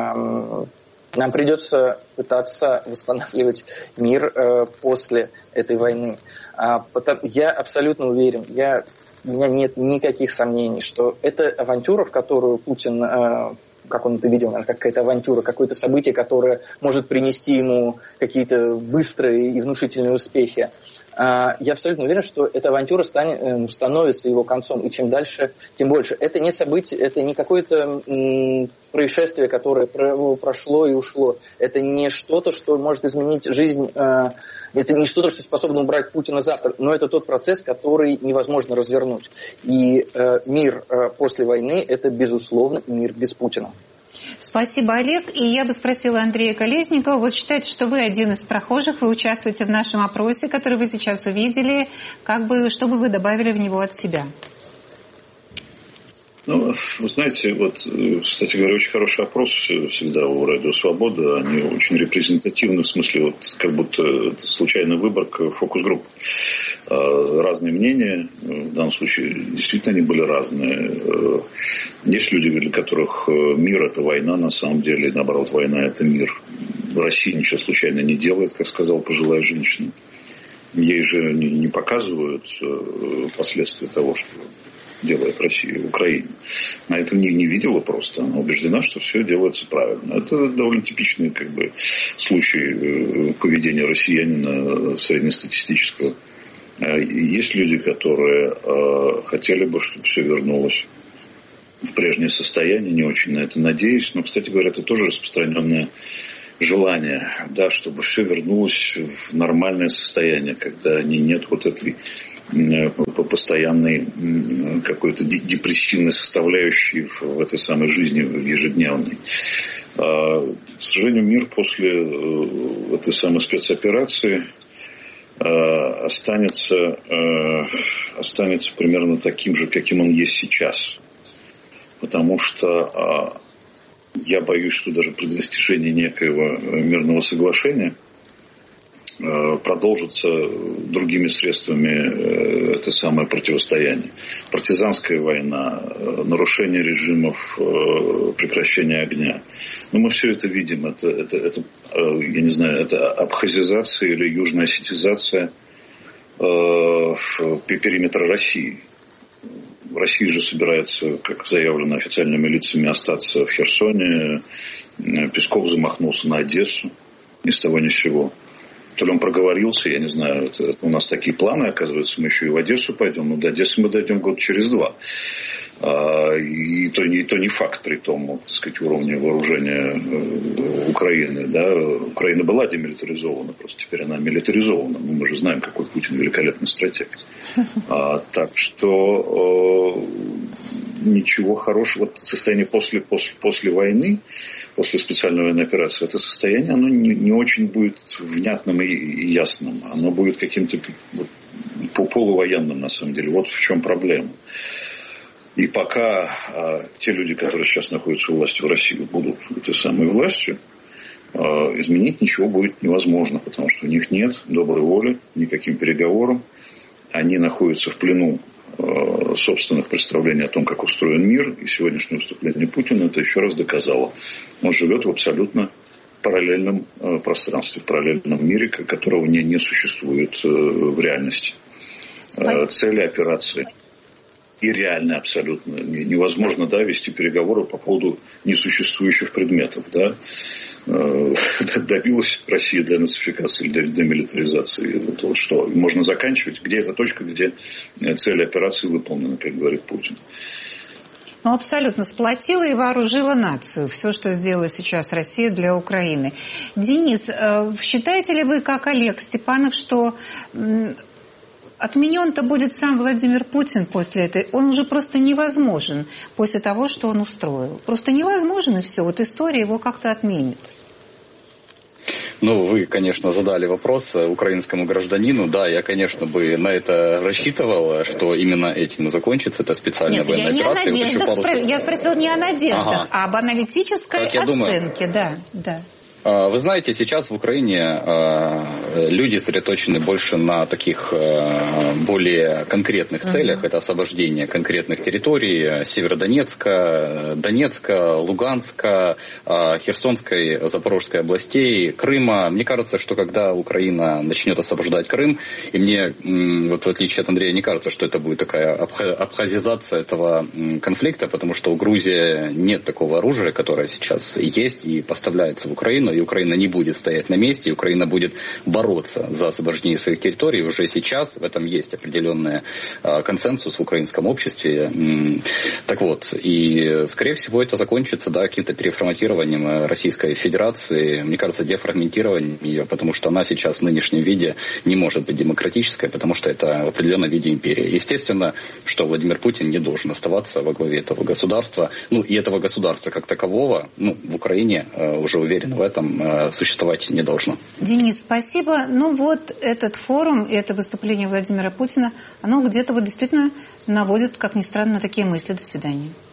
Speaker 4: нам придется пытаться восстанавливать мир после этой войны. Я абсолютно уверен, у меня нет никаких сомнений, что эта авантюра, в которую Путин, как он это видел, наверное, как какая-то авантюра, какое-то событие, которое может принести ему какие-то быстрые и внушительные успехи, я абсолютно уверен, что эта авантюра становится его концом, и чем дальше, тем больше. Это не событие, это не какое-то происшествие, которое прошло и ушло. Это не что-то, что может изменить жизнь, это не что-то, что способно убрать Путина завтра, но это тот процесс, который невозможно развернуть. И мир после войны – это, безусловно, мир без Путина.
Speaker 1: Спасибо, Олег. И я бы спросила Андрея Колесникова. Вот считаете, что вы один из прохожих, вы участвуете в нашем опросе, который вы сейчас увидели. Что бы вы добавили в него от себя?
Speaker 2: Ну, вы знаете, вот, кстати говоря, очень хороший опрос всегда у Радио Свобода. Они очень репрезентативны, в смысле, вот, как будто это случайная выборка фокус-групп. Разные мнения, в данном случае действительно они были разные. Есть люди, для которых мир – это война, на самом деле, наоборот, война – это мир. Россия ничего случайно не делает, как сказала пожилая женщина. Ей же не показывают последствия того, что делает Россия в Украине. Она этого не видела просто. Она убеждена, что все делается правильно. Это довольно типичный случай поведения россиянина среднестатистического. Есть люди, которые хотели бы, чтобы все вернулось в прежнее состояние. Не очень на это надеюсь. Но, кстати говоря, это тоже распространенное желание, да, чтобы все вернулось в нормальное состояние, когда нет вот этой постоянной какой-то депрессивной составляющей в этой самой жизни ежедневной. К сожалению, мир после этой самой спецоперации останется примерно таким же, каким он есть сейчас. Потому что я боюсь, что даже при достижении некоего мирного соглашения продолжится другими средствами это самое противостояние. Партизанская война, нарушение режимов, прекращение огня. Но мы все это видим. Это я не знаю, это абхазизация или южная осетизация периметра России. Россия же собирается, как заявлено официальными лицами, остаться в Херсоне. Песков замахнулся на Одессу ни с того ни с сего. То ли он проговорился, я не знаю, у нас такие планы, оказывается, мы еще и в Одессу пойдем, но до Одессы мы дойдем год через 2. И то не факт при том, так сказать, уровне вооружения Украины. Да? Украина была демилитаризована, просто теперь она милитаризована. Мы же знаем, какой Путин великолепный стратег. Так что ничего хорошего. Вот состояние после войны, после специальной военной операции, это состояние, оно не очень будет внятным и ясным. Оно будет каким-то полувоенным, на самом деле. Вот в чем проблема. И пока те люди, которые сейчас находятся у власти в России, будут этой самой властью, изменить ничего будет невозможно, потому что у них нет доброй воли никаким переговорам. Они находятся в плену собственных представлений о том, как устроен мир. И сегодняшнее выступление Путина это еще раз доказало. Он живет в абсолютно параллельном пространстве, в параллельном мире, которого не существует в реальности. Цели операции и реально абсолютно невозможно, да, вести переговоры по поводу несуществующих предметов, да. Добилась Россия денацификации или демилитаризации. Вот что можно заканчивать, где эта точка, где цель операции выполнена, как говорит Путин.
Speaker 1: Ну, абсолютно сплотила и вооружила нацию. Все, что сделала сейчас Россия для Украины. Денис, считаете ли вы, как Олег Степанов, что отменен-то будет сам Владимир Путин после этой? Он уже просто невозможен после того, что он устроил. Просто невозможен, и все. Вот история его как-то отменит.
Speaker 3: Ну, вы, конечно, задали вопрос украинскому гражданину. Да, я, конечно, бы на это рассчитывал, что именно этим и закончится. Это специальная военная операция.
Speaker 1: Нет, я спросила не о надеждах, а об аналитической оценке. Да.
Speaker 3: Вы знаете, сейчас в Украине люди сосредоточены больше на таких более конкретных целях. Это освобождение конкретных территорий Северодонецка, Донецка, Луганска, Херсонской, Запорожской областей, Крыма. Мне кажется, что когда Украина начнет освобождать Крым, и мне, вот в отличие от Андрея, не кажется, что это будет такая абхазизация этого конфликта, потому что у Грузии нет такого оружия, которое сейчас есть и поставляется в Украину. и Украина не будет стоять на месте, и Украина будет бороться за освобождение своих территорий. Уже сейчас в этом есть определенный консенсус в украинском обществе. Так вот, и, скорее всего, это закончится, да, каким-то переформатированием Российской Федерации, мне кажется, дефрагментированием ее, потому что она сейчас в нынешнем виде не может быть демократической, потому что это в определенном виде империя. Естественно, что Владимир Путин не должен оставаться во главе этого государства, и этого государства как такового, в Украине, уже уверен в этом, существовать не должно.
Speaker 1: Денис, спасибо. Этот форум и это выступление Владимира Путина, оно где-то действительно наводит, как ни странно, на такие мысли. До свидания.